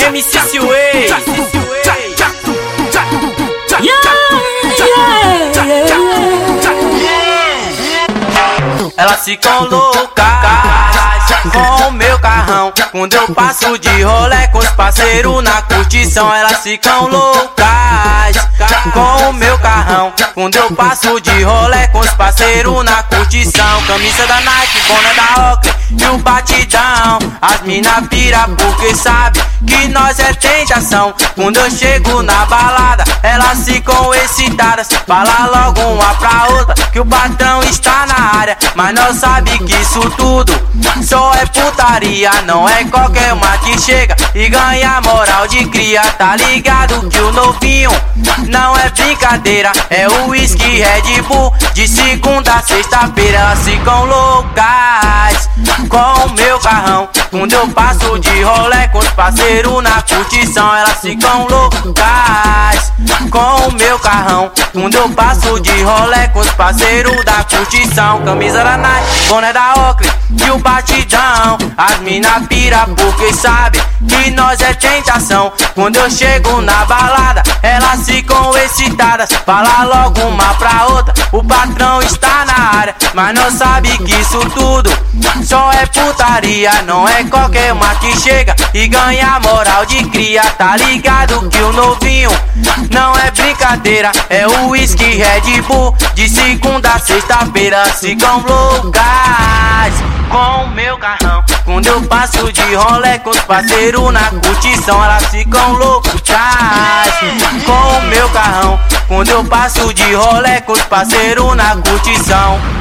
MC Sway. Elas ficam loucas com o meu carrão. Quando eu passo de rolê com os parceiros na curtição, elas ficam loucas com o meu carrão. Quando eu passo de rolê com os parceiros na curtição, camisa da Nike, boné da Oakley e o batidão. As mina pira porque sabe que nós é tentação. Quando eu chego na balada, elas ficam excitadas. Fala logo uma pra outra que o patrão está na área, mas nós sabe que isso tudo só é putaria. Não é qualquer uma que chega e ganha moral de cria. Tá ligado que o novinho não é brincadeira, é o whisky Red Bull de segunda a sexta-feira. Elas ficam loucas com o meu carrão. Quando eu passo de rolê com os parceiros na curtição, elas ficam loucas com o meu carrão. Quando eu passo de rolê com os parceiros da curtição, camisa da Nike, boné da Oakley e o batidão. As mina pira porque sabe que nós é tentação. Quando eu chego na balada, elas ficam excitadas. Fala logo uma pra outra, o patrão está na área, mas não sabe que isso tudo só é putaria. Não é qualquer uma que chega e ganha moral de cria. Tá ligado que o novinho não é brincadeira, é o whisky Red Bull de segunda a sexta-feira. Ficam loucas com o meu carrão. Quando eu passo de rolê com os parceiros na curtição, elas ficam loucas com o meu carrão. Quando eu passo de rolê com os parceiros na curtição.